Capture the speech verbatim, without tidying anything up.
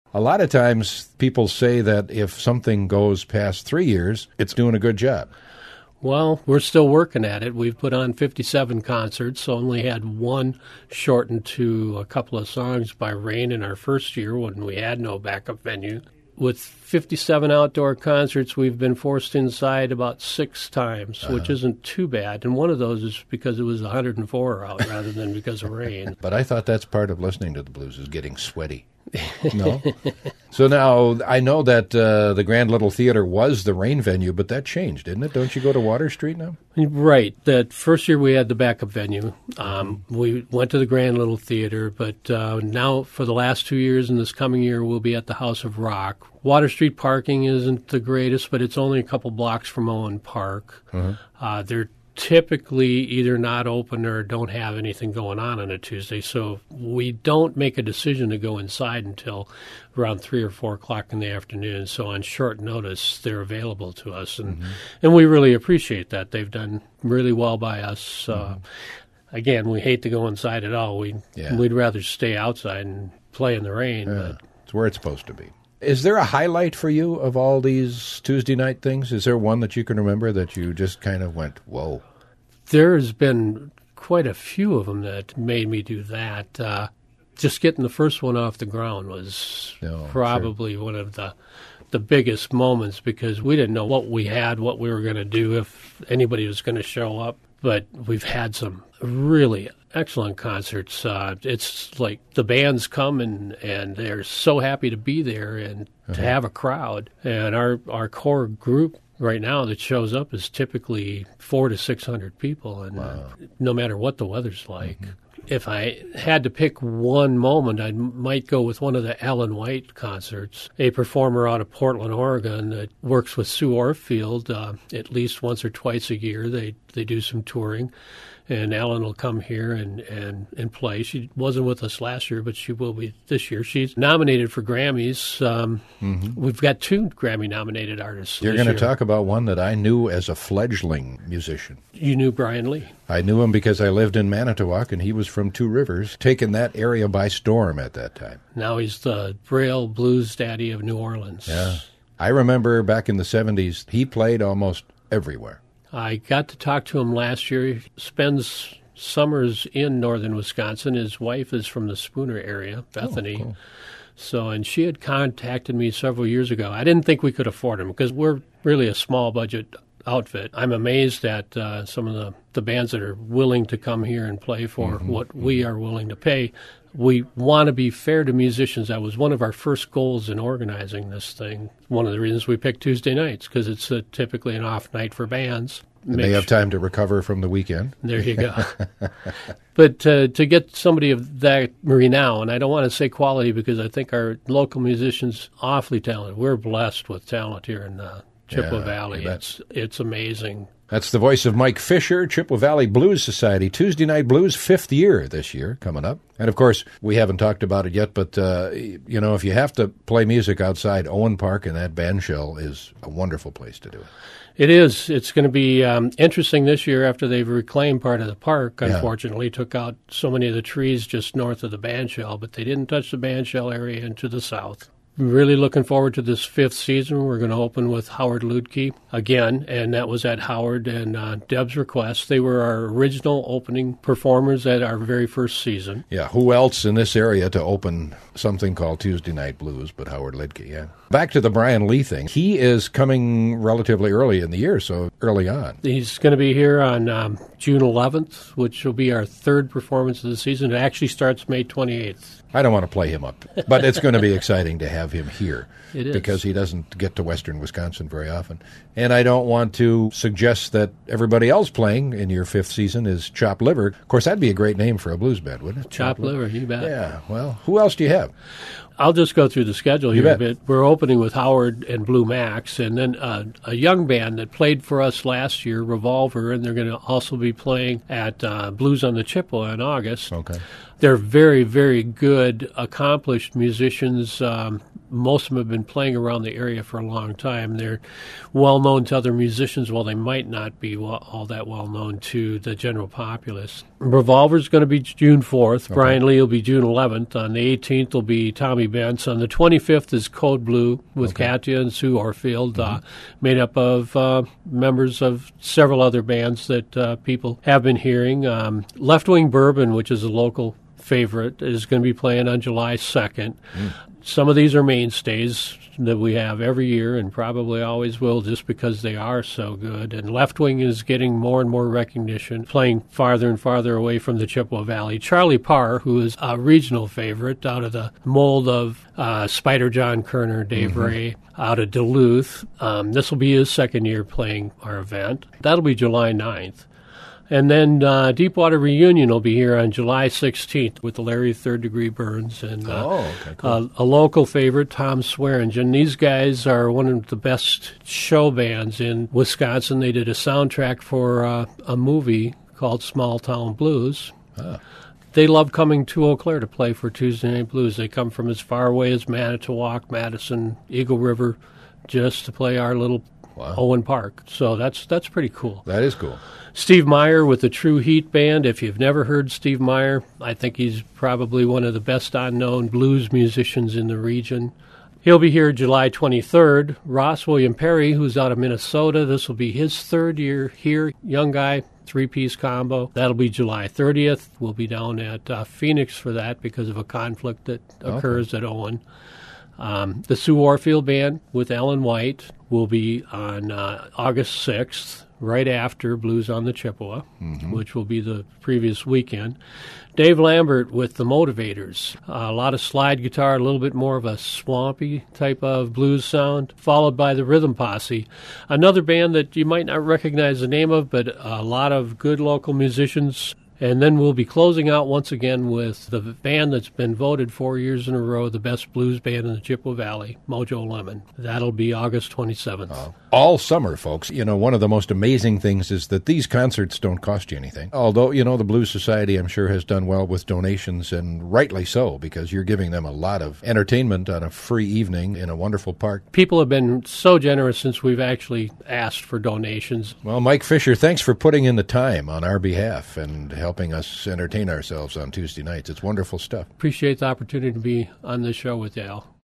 A lot of times people say that if something goes past three years, it's doing a good job. Well, we're still working at it. We've put on fifty-seven concerts, only had one shortened to a couple of songs by rain in our first year when we had no backup venue. With fifty-seven outdoor concerts, we've been forced inside about six times, uh-huh. which isn't too bad. And one of those is because it was one hundred four out rather than because of rain. But I thought that's part of listening to the blues is getting sweaty. No? So now, I know that uh, the Grand Little Theater was the rain venue, but that changed, didn't it? Don't you go to Water Street now? Right. That first year we had the backup venue. Um, we went to the Grand Little Theater, but uh, now for the last two years and this coming year, we'll be at the House of Rock. Water Street parking isn't the greatest, but it's only a couple blocks from Owen Park. Uh-huh. Uh, they're typically either not open or don't have anything going on on a Tuesday, so we don't make a decision to go inside until around three or four o'clock in the afternoon. So on short notice, they're available to us, and mm-hmm. and we really appreciate that. They've done really well by us. Uh, mm-hmm. Again, we hate to go inside at all. We yeah. we'd rather stay outside and play in the rain. Yeah. But it's where it's supposed to be. Is there a highlight for you of all these Tuesday night things? Is there one that you can remember that you just kind of went, whoa? There's been quite a few of them that made me do that. Uh, just getting the first one off the ground was oh, probably sure. one of the the biggest moments because we didn't know what we had, what we were going to do, if anybody was going to show up. But we've had some really excellent concerts. Uh, it's like the bands come and, and they're so happy to be there and uh-huh. to have a crowd. And our, our core group right now that shows up is typically four to six hundred people, and wow. no matter what the weather's like. Mm-hmm. If I had to pick one moment, I might go with one of the Ellen White concerts, a performer out of Portland, Oregon that works with Sue Orfield uh, at least once or twice a year. They they do some touring, and Ellen will come here and, and, and play. She wasn't with us last year, but she will be this year. She's nominated for Grammys. Um, mm-hmm. We've got two Grammy-nominated artists. You're going to talk about one that I knew as a fledgling musician. You knew Brian Lee. I knew him because I lived in Manitowoc, and he was from Two Rivers, taking that area by storm at that time. Now he's the Braille blues daddy of New Orleans. Yeah. I remember back in the seventies, he played almost everywhere. I got to talk to him last year. He spends summers in northern Wisconsin. His wife is from the Spooner area, Bethany. Oh, cool. So, and she had contacted me several years ago. I didn't think we could afford him because we're really a small budget outfit. I'm amazed at uh, some of the, the bands that are willing to come here and play for mm-hmm. what we are willing to pay. We want to be fair to musicians. That was one of our first goals in organizing this thing. One of the reasons we picked Tuesday nights, because it's a, typically an off night for bands. And they have time to recover from the weekend. There you go. But uh, to get somebody of that renown, and I don't want to say quality because I think our local musicians awfully talented. We're blessed with talent here in uh, Chippewa yeah, Valley. It's it's amazing. That's the voice of Mike Fisher, Chippewa Valley Blues Society, Tuesday Night Blues, fifth year this year, coming up. And, of course, we haven't talked about it yet, but, uh, you know, if you have to play music outside, Owen Park and that band shell is a wonderful place to do it. It is. It's going to be um, interesting this year after they've reclaimed part of the park. Unfortunately, yeah. took out so many of the trees just north of the band shell, but they didn't touch the band shell area into the south. Really looking forward to this fifth season. We're going to open with Howard Ludke again, and that was at Howard and uh, Deb's request. They were our original opening performers at our very first season. Yeah, who else in this area to open something called Tuesday Night Blues but Howard Ludke, yeah. Back to the Brian Lee thing. He is coming relatively early in the year, so early on. He's going to be here on um, June eleventh, which will be our third performance of the season. It actually starts May twenty-eighth. I don't want to play him up, but it's going to be exciting to have him here. It is. Because he doesn't get to western Wisconsin very often. And I don't want to suggest that everybody else playing in your fifth season is Chopped Liver. Of course, that'd be a great name for a blues band, wouldn't it? Chopped Liver, you bet. Yeah, well, who else do you have? I'll just go through the schedule You here bet. a bit. We're opening with Howard and Blue Max, and then uh, a young band that played for us last year, Revolver, and they're going to also be playing at uh, Blues on the Chippewa in August. Okay. They're very, very good, accomplished musicians. Um, most of them have been playing around the area for a long time. They're well known to other musicians, while they might not be well, all that well known to the general populace. Revolver's going to be June fourth. Okay. Brian Lee will be June eleventh. On the eighteenth will be Tommy Bentz. On the twenty-fifth is Code Blue with okay. Katya and Sue Orfield, mm-hmm. uh, made up of uh, members of several other bands that uh, people have been hearing. Um, Left Wing Bourbon, which is a local favorite, is going to be playing on July second. Mm. Some of these are mainstays that we have every year and probably always will, just because they are so good. And Left Wing is getting more and more recognition, playing farther and farther away from the Chippewa Valley. Charlie Parr, who is a regional favorite out of the mold of uh, Spider John Kerner, Dave mm-hmm. Ray, out of Duluth. Um, this will be his second year playing our event. That'll be July ninth. And then uh, Deepwater Reunion will be here on July sixteenth with the Larry Third Degree Burns and uh, oh, okay, cool. uh, a local favorite, Tom Swearingen. These guys are one of the best show bands in Wisconsin. They did a soundtrack for uh, a movie called Small Town Blues. Ah. They love coming to Eau Claire to play for Tuesday Night Blues. They come from as far away as Manitowoc, Madison, Eagle River, just to play our little wow. Owen Park. So that's that's pretty cool. That is cool. Steve Meyer with the True Heat Band. If you've never heard Steve Meyer, I think he's probably one of the best unknown blues musicians in the region. He'll be here July twenty-third. Ross William Perry, who's out of Minnesota, this will be his third year here. Young guy, three-piece combo. That'll be July thirtieth. We'll be down at uh, Phoenix for that because of a conflict that occurs okay. at Owen. Um, the Sue Orfield Band with Ellen White will be on uh, August sixth, right after Blues on the Chippewa, mm-hmm. which will be the previous weekend. Dave Lambert with the Motivators. Uh, a lot of slide guitar, a little bit more of a swampy type of blues sound, followed by the Rhythm Posse. Another band that you might not recognize the name of, but a lot of good local musicians. And then we'll be closing out once again with the band that's been voted four years in a row the best blues band in the Chippewa Valley, Mojo Lemon. That'll be August twenty-seventh. Uh, all summer, folks. You know, one of the most amazing things is that these concerts don't cost you anything. Although, you know, the Blues Society, I'm sure, has done well with donations, and rightly so, because you're giving them a lot of entertainment on a free evening in a wonderful park. People have been so generous since we've actually asked for donations. Well, Mike Fisher, thanks for putting in the time on our behalf and helping helping us entertain ourselves on Tuesday nights. It's wonderful stuff. Appreciate the opportunity to be on this show with you, Al.